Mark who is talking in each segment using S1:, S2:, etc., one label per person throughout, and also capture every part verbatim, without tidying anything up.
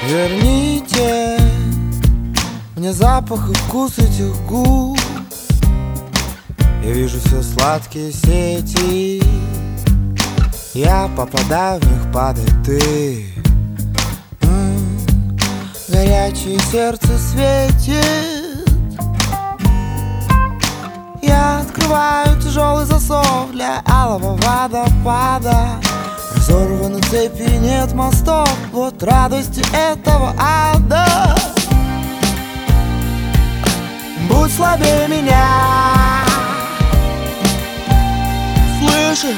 S1: Верните мне запах и вкус этих губ. Я вижу все сладкие сети, я попадаю в них, падай ты. М-м, горячее сердце светит. Я открываю тяжелый засов для алого водопада. Разорваны цепи, нет мостов, вот радости этого ада. Будь слабее меня, слышишь?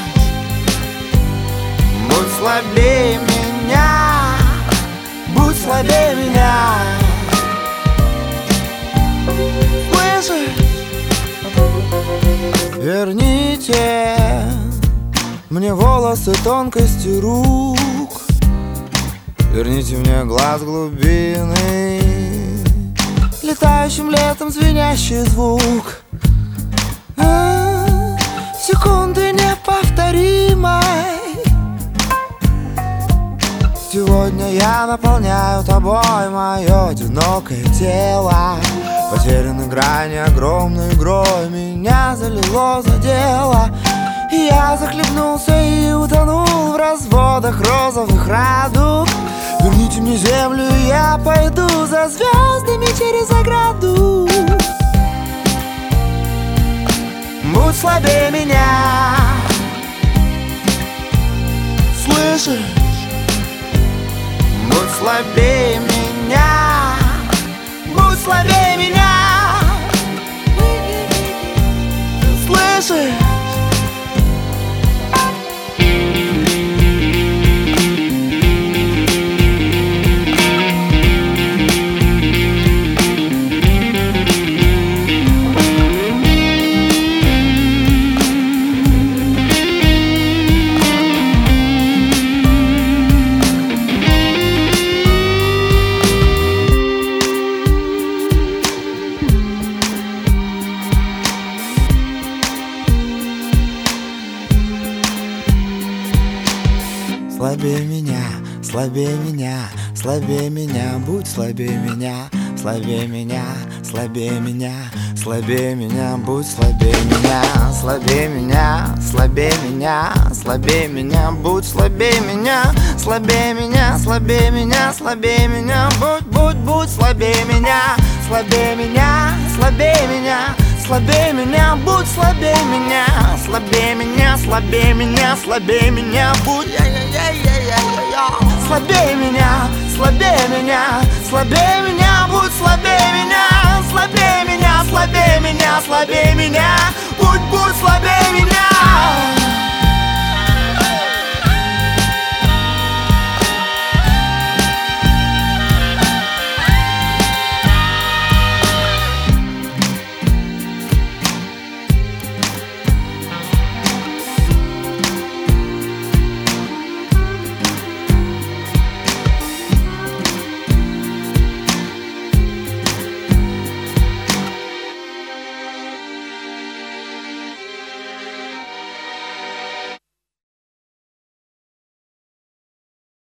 S1: Будь слабее меня, будь слабее меня, слышишь? Верните мне волосы тонкости рук, верните мне глаз глубины, летающим летом звенящий звук. А, секунды неповторимой. Сегодня я наполняю тобой мое одинокое тело. Потеряны грани огромной игрой, меня залило, задело. И я захлебнулся и утонул в разводах розовых радуг. Верните мне землю, и я пойду за звездами через ограду. Будь слабее меня, слышишь? Будь слабее меня, будь слабее меня, слышишь? Слабее меня, слабее меня, слабее меня, будь слабее меня, слабее меня, слабее меня, слабее меня, будь слабее меня, слабее меня, слабее меня, слабее меня, будь слабее меня, слабее меня, слабее меня, слабее меня, будь, будь, будь слабее меня, слабее меня, слабее меня. Слабее меня, будь слабее меня, слабее меня, слабее меня, слабее меня, будь я-я-я-я-я-я. Слабее меня, слабее меня, слабее меня.